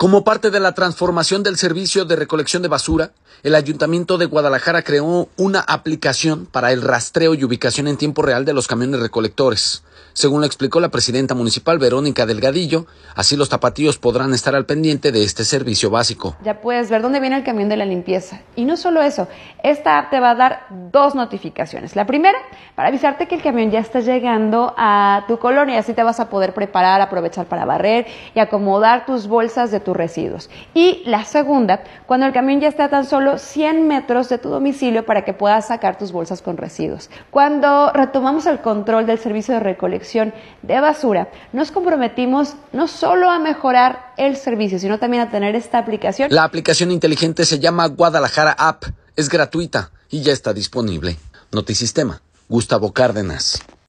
Como parte de la transformación del servicio de recolección de basura, el Ayuntamiento de Guadalajara creó una aplicación para el rastreo y ubicación en tiempo real de los camiones recolectores. Según lo explicó la presidenta municipal Verónica Delgadillo, así los tapatíos podrán estar al pendiente de este servicio básico. Ya puedes ver dónde viene el camión de la limpieza. Y no solo eso, esta app te va a dar 2 notificaciones. La primera, para avisarte que el camión ya está llegando a tu colonia, y así te vas a poder preparar, aprovechar para barrer y acomodar tus bolsas de tus residuos. Y la segunda, cuando el camión ya está a tan solo 100 metros de tu domicilio para que puedas sacar tus bolsas con residuos. Cuando retomamos el control del servicio de recolección de basura, nos comprometimos no solo a mejorar el servicio, sino también a tener esta aplicación. La aplicación inteligente se llama Guadalajara App, es gratuita y ya está disponible. Notisistema, Gustavo Cárdenas.